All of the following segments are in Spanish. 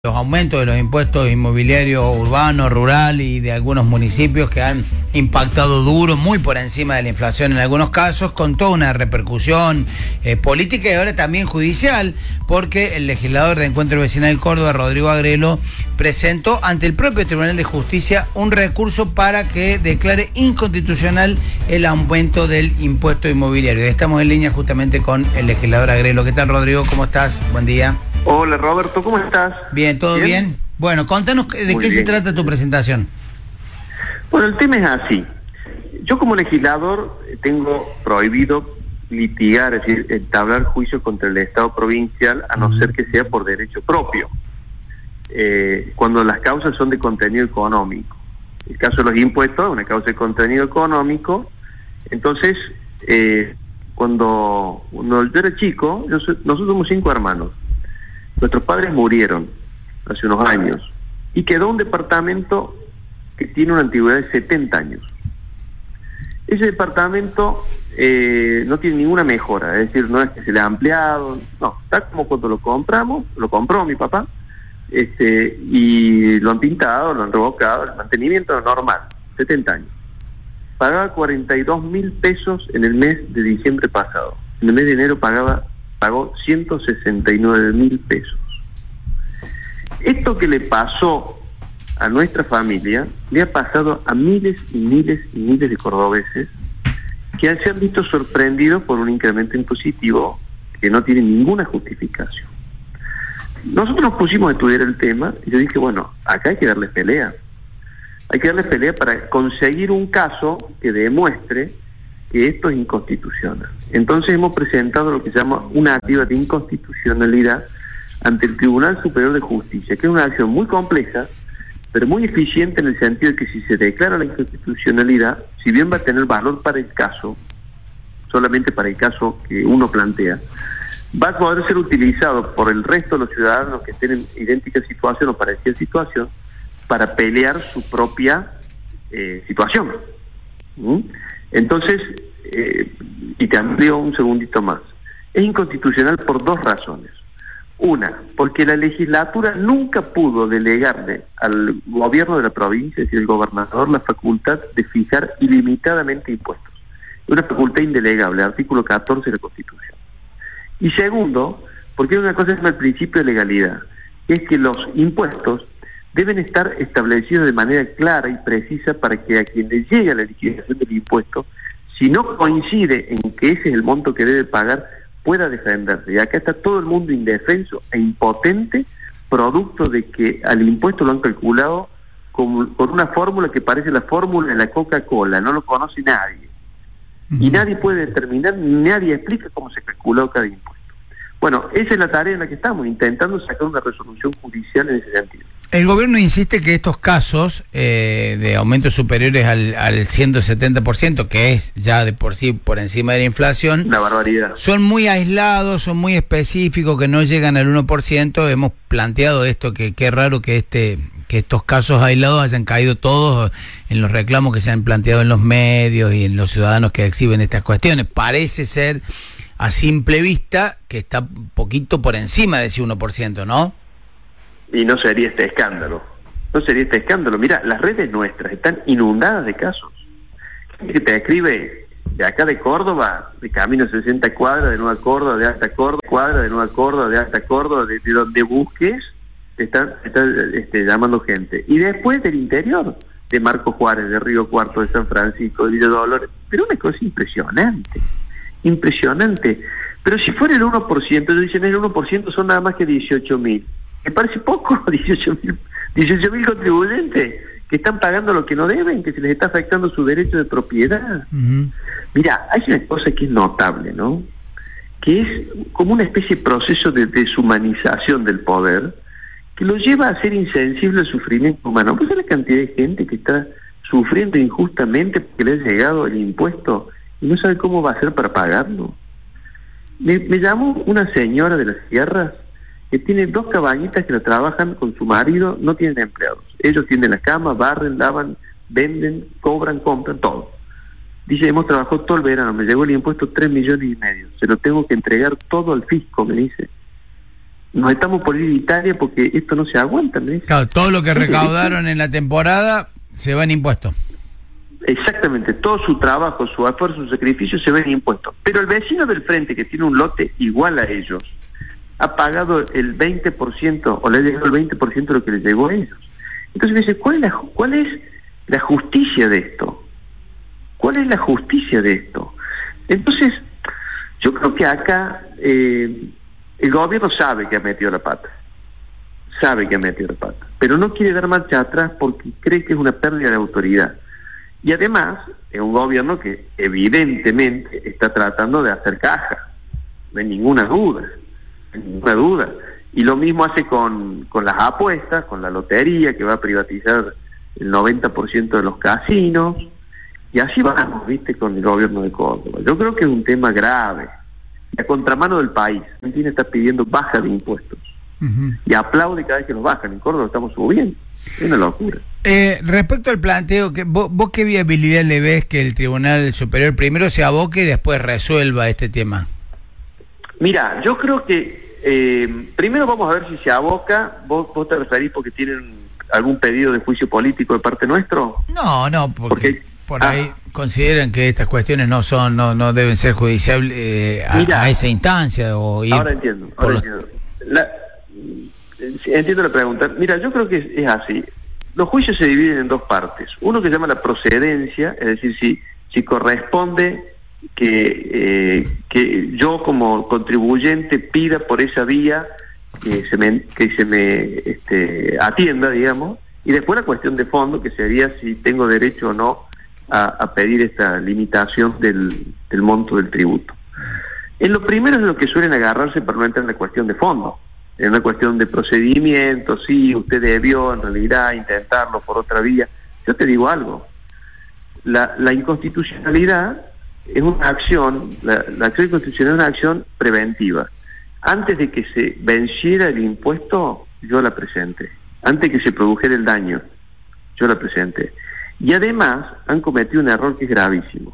Los aumentos de los impuestos inmobiliarios urbanos, rural y de algunos municipios que han impactado duro, muy por encima de la inflación en algunos casos, con toda una repercusión política y ahora también judicial, porque el legislador de Encuentro Vecinal Córdoba, Rodrigo Agrelo, presentó ante el propio Tribunal de Justicia un recurso para que declare inconstitucional el aumento del impuesto inmobiliario. Estamos en línea justamente con el legislador Agrelo. ¿Qué tal, Rodrigo? ¿Cómo estás? Buen día. Hola Roberto, ¿cómo estás? Bien, ¿todo bien? Bueno, contanos de qué se trata tu presentación. Bueno, el tema es así. Yo como legislador tengo prohibido litigar, es decir, entablar juicios contra el Estado provincial, a no ser que sea por derecho propio, cuando las causas son de contenido económico. El caso de los impuestos es una causa de contenido económico. Entonces, cuando yo era chico, nosotros somos 5 hermanos. Nuestros padres murieron hace unos años y quedó un departamento que tiene una antigüedad de 70 años. Ese departamento no tiene ninguna mejora, es decir, no es que se le ha ampliado, no, está como cuando lo compramos, lo compró mi papá, y lo han pintado, lo han revocado, el mantenimiento normal, 70 años. Pagaba 42.000 pesos en el mes de diciembre pasado. En el mes de enero pagó 169.000 pesos. Esto que le pasó a nuestra familia le ha pasado a miles y miles y miles de cordobeses que se han visto sorprendidos por un incremento impositivo que no tiene ninguna justificación. Nosotros nos pusimos a estudiar el tema y yo dije, bueno, acá hay que darles pelea. Hay que darles pelea para conseguir un caso que demuestre que esto es inconstitucional. Entonces hemos presentado lo que se llama una activa de inconstitucionalidad ante el Tribunal Superior de Justicia, que es una acción muy compleja, pero muy eficiente en el sentido de que si se declara la inconstitucionalidad, si bien va a tener valor para el caso, solamente para el caso que uno plantea, va a poder ser utilizado por el resto de los ciudadanos que estén en idéntica situación o parecida situación para pelear su propia situación. Entonces, y te amplío un segundito más, es inconstitucional por 2 razones. Una, porque la legislatura nunca pudo delegarle al gobierno de la provincia, es decir, el gobernador, la facultad de fijar ilimitadamente impuestos. Es una facultad indelegable, artículo 14 de la Constitución. Y segundo, porque hay una cosa que se llama el principio de legalidad, que es que los impuestos deben estar establecidos de manera clara y precisa para que a quien le llegue a la liquidación del impuesto, si no coincide en que ese es el monto que debe pagar, pueda defenderse. Y acá está todo el mundo indefenso e impotente, producto de que al impuesto lo han calculado con una fórmula que parece la fórmula de la Coca-Cola, no lo conoce nadie. Y nadie puede determinar, ni nadie explica cómo se calculó cada impuesto. Bueno, esa es la tarea en la que estamos, intentando sacar una resolución judicial en ese sentido. El gobierno insiste que estos casos de aumentos superiores al 170%, que es ya de por sí por encima de la inflación, una barbaridad, son muy aislados, son muy específicos, que no llegan al 1%. Hemos planteado esto, que qué raro que estos casos aislados hayan caído todos en los reclamos que se han planteado en los medios y en los ciudadanos que exhiben estas cuestiones. Parece ser, a simple vista, que está un poquito por encima de ese 1%, ¿no? Y no sería este escándalo. No sería este escándalo. Mira, las redes nuestras están inundadas de casos. Gente que te escribe de acá de Córdoba, de camino 60 cuadras, de Nueva Córdoba, de Alta Córdoba, cuadra de Nueva Córdoba, de Alta Córdoba, de donde busques, te están llamando gente. Y después del interior, de Marco Juárez, de Río Cuarto, de San Francisco, de Villa Dolores. Pero una cosa impresionante. Impresionante. Pero si fuera el 1%, ellos dicen el 1% son nada más que 18.000. Me parece poco, 18.000 contribuyentes que están pagando lo que no deben, que se les está afectando su derecho de propiedad. Mira, hay una cosa que es notable, ¿no? Que es como una especie de proceso de deshumanización del poder que lo lleva a ser insensible al sufrimiento humano. Pues la cantidad de gente que está sufriendo injustamente porque le ha llegado el impuesto y no sabe cómo va a hacer para pagarlo. Me llamó una señora de las sierras que tiene 2 cabañitas que la trabajan con su marido, no tienen empleados. Ellos tienen la cama, barren, lavan, venden, cobran, compran, todo. Dice, hemos trabajado todo el verano, me llegó el impuesto 3,5 millones, se lo tengo que entregar todo al fisco, me dice. nos estamos por ir a Italia porque esto no se aguanta, ¿me dice? Claro, todo lo que recaudaron en la temporada se va en impuestos. Exactamente, todo su trabajo, su esfuerzo, su sacrificio se ve en impuestos. Pero el vecino del frente, que tiene un lote igual a ellos, ha pagado el 20%, o le ha llegado el 20% de lo que le llegó a ellos. Entonces me dice, ¿cuál es la justicia de esto? ¿Cuál es la justicia de esto? Entonces, yo creo que acá el gobierno sabe que ha metido la pata, pero no quiere dar marcha atrás porque cree que es una pérdida de autoridad. Y además, es un gobierno que evidentemente está tratando de hacer caja, no hay ninguna duda. Y lo mismo hace con las apuestas, con la lotería, que va a privatizar el 90% de los casinos, y así vamos, ¿viste?, con el gobierno de Córdoba. Yo creo que es un tema grave, a contramano del país. Argentina está pidiendo baja de impuestos, y aplaude cada vez que los bajan. En Córdoba estamos subiendo, es una locura. Respecto al planteo, ¿vos qué viabilidad le ves que el Tribunal Superior primero se aboque y después resuelva este tema? Mira, yo creo que primero vamos a ver si se aboca. ¿Vos te referís porque tienen algún pedido de juicio político de parte nuestro? No, porque por ahí consideran que estas cuestiones no deben ser judiciables a esa instancia. Ahora entiendo. Entiendo la pregunta. Mira, yo creo que es así. Los juicios se dividen en dos partes. Uno que se llama la procedencia, es decir, si corresponde que yo como contribuyente pida por esa vía que se me atienda, digamos, y después la cuestión de fondo, que sería si tengo derecho o no a pedir esta limitación del monto del tributo. En lo primero es lo que suelen agarrarse para no entrar en la cuestión de fondo. Es una cuestión de procedimiento, sí, usted debió en realidad intentarlo por otra vía. Yo te digo algo, la inconstitucionalidad es una acción, la acción inconstitucional es una acción preventiva. Antes de que se venciera el impuesto, yo la presenté. Antes de que se produjera el daño, yo la presenté. Y además han cometido un error que es gravísimo.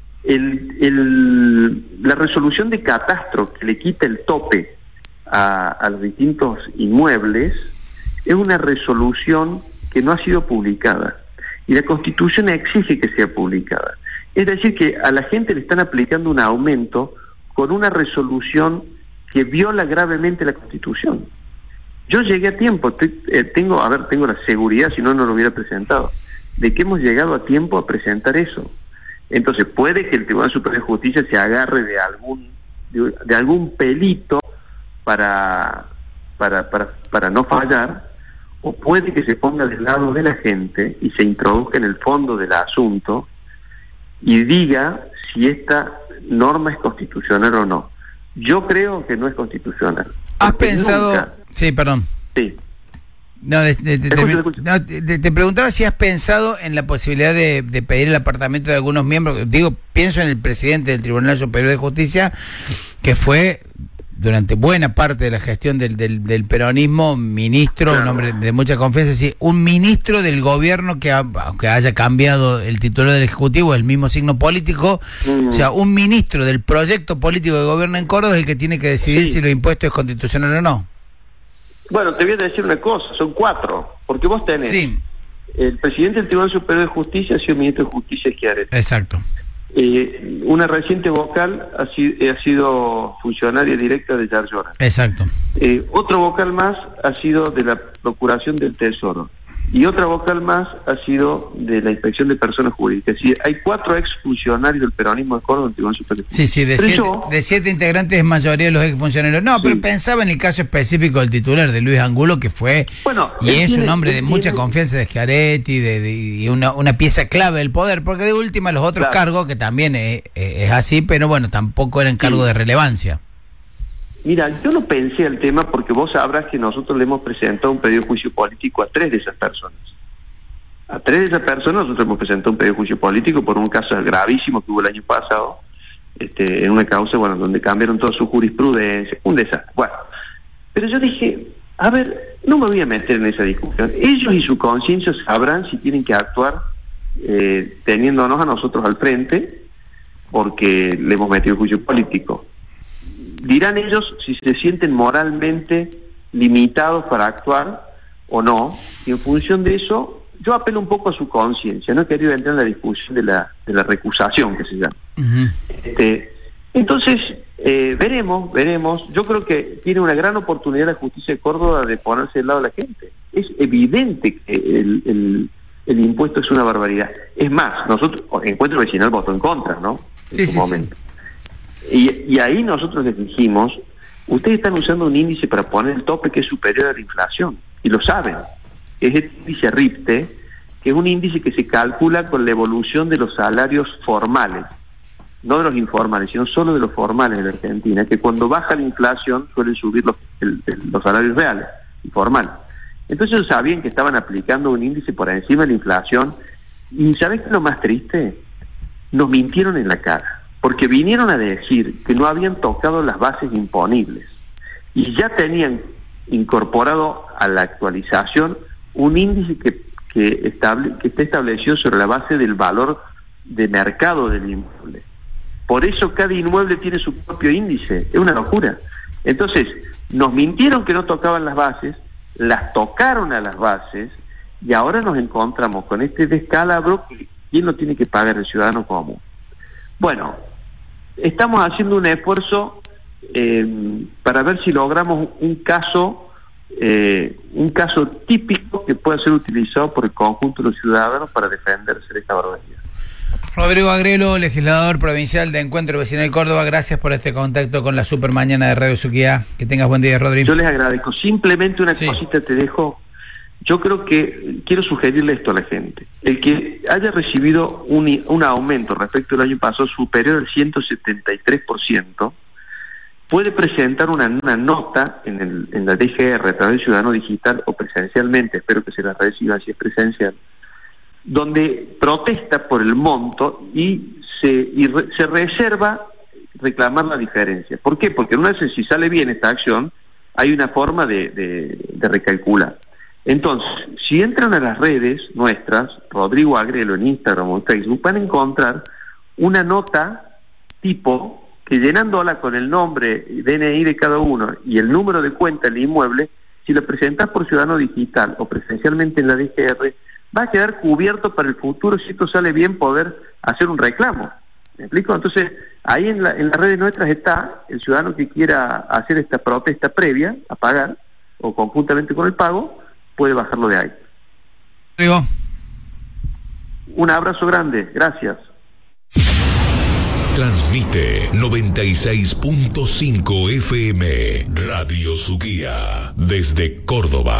La resolución de catastro que le quita el tope a los distintos inmuebles es una resolución que no ha sido publicada, y la Constitución exige que sea publicada. Es decir, que a la gente le están aplicando un aumento con una resolución que viola gravemente la Constitución. Yo llegué a tiempo, tengo la seguridad, si no lo hubiera presentado, de que hemos llegado a tiempo a presentar eso. Entonces puede que el Tribunal Superior de Justicia se agarre de algún pelito para no fallar, o puede que se ponga del lado de la gente y se introduzca en el fondo del asunto y diga si esta norma es constitucional o no. Yo creo que no es constitucional. ¿Has pensado? Nunca... Sí, perdón. Sí. No, te preguntaba si has pensado en la posibilidad de pedir el apartamiento de algunos miembros. Pienso en el presidente del Tribunal Superior de Justicia, que fue durante buena parte de la gestión del peronismo ministro, un hombre de mucha confianza, sí, un ministro del gobierno que aunque haya cambiado el titular del Ejecutivo, el mismo signo político, o sea, un ministro del proyecto político de gobierno en Córdoba es el que tiene que decidir si los impuestos es constitucional o no. Bueno, te voy a decir una cosa, son 4, porque vos tenés el presidente del Tribunal Superior de Justicia ha sido ministro de Justicia Schiaretti. Exacto. Una reciente vocal ha sido funcionaria directa de Yarlora. Exacto. Otro vocal más ha sido de la Procuración del Tesoro. Y otra vocal más ha sido de la Inspección de Personas Jurídicas. Es decir, hay 4 exfuncionarios del peronismo de Córdoba en el Tribunal Superior. Sí, de 7 integrantes es mayoría de los exfuncionarios. No, pero pensaba en el caso específico del titular, de Luis Angulo, que fue un hombre de mucha confianza de Schiaretti, y una pieza clave del poder, porque de última los otros cargos, que también es así, pero bueno, tampoco eran cargos de relevancia. Mira, yo no pensé el tema porque vos sabrás que nosotros le hemos presentado un pedido de juicio político a 3 de esas personas. A 3 de esas personas nosotros hemos presentado un pedido de juicio político por un caso gravísimo que hubo el año pasado, en una causa, donde cambiaron toda su jurisprudencia, un desastre. Bueno, pero yo dije, a ver, no me voy a meter en esa discusión. Ellos y su conciencia sabrán si tienen que actuar teniéndonos a nosotros al frente, porque le hemos metido juicio político. Dirán ellos si se sienten moralmente limitados para actuar o no, y en función de eso, yo apelo un poco a su conciencia. No he querido entrar en la discusión de la recusación, que se llama. Uh-huh. Entonces, veremos. Yo creo que tiene una gran oportunidad la justicia de Córdoba de ponerse del lado de la gente. Es evidente que el impuesto es una barbaridad. Es más, nosotros, Encuentro Vecinal votó en contra, ¿no? En su momento. Sí. Y ahí nosotros les dijimos, ustedes están usando un índice para poner el tope que es superior a la inflación, y lo saben. Es el índice RIPTE, que es un índice que se calcula con la evolución de los salarios formales, no de los informales, sino solo de los formales en la Argentina, que cuando baja la inflación suelen subir los salarios reales, informales. Entonces ellos sabían que estaban aplicando un índice por encima de la inflación, y ¿sabés qué es lo más triste? Nos mintieron en la cara, porque vinieron a decir que no habían tocado las bases imponibles, y ya tenían incorporado a la actualización un índice que está establecido sobre la base del valor de mercado del inmueble. Por eso cada inmueble tiene su propio índice. Es una locura. Entonces, nos mintieron que no tocaban las bases, las tocaron a las bases, y ahora nos encontramos con este descalabro que ¿quién lo tiene que pagar? El ciudadano común. Bueno, estamos haciendo un esfuerzo para ver si logramos un caso típico que pueda ser utilizado por el conjunto de los ciudadanos para defenderse de esta barbaridad. Rodrigo Agrelo, legislador provincial de Encuentro Vecinal Córdoba, gracias por este contacto con la Supermañana de Radio Suquía. Que tengas buen día, Rodrigo. Yo les agradezco. Simplemente una cosita te dejo. Yo creo que quiero sugerirle esto a la gente. El que haya recibido un aumento respecto al año pasado superior al 173%, puede presentar una nota en la DGR a través de Ciudadano Digital o presencialmente, espero que se la reciba si es presencial, donde protesta por el monto y se reserva reclamar la diferencia. ¿Por qué? Porque una vez si sale bien esta acción, hay una forma de recalcular. Entonces, si entran a las redes nuestras, Rodrigo Agrelo en Instagram o en Facebook, van a encontrar una nota tipo que llenándola con el nombre, DNI de cada uno y el número de cuenta del inmueble, si lo presentas por Ciudadano Digital o presencialmente en la DGR, va a quedar cubierto para el futuro, si esto sale bien, poder hacer un reclamo. ¿Me explico? Entonces, ahí en las redes nuestras está el ciudadano que quiera hacer esta protesta previa a pagar, o conjuntamente con el pago, puede bajarlo de ahí. Digo. Un abrazo grande, gracias. Transmite 96.5 FM Radio Suquía desde Córdoba.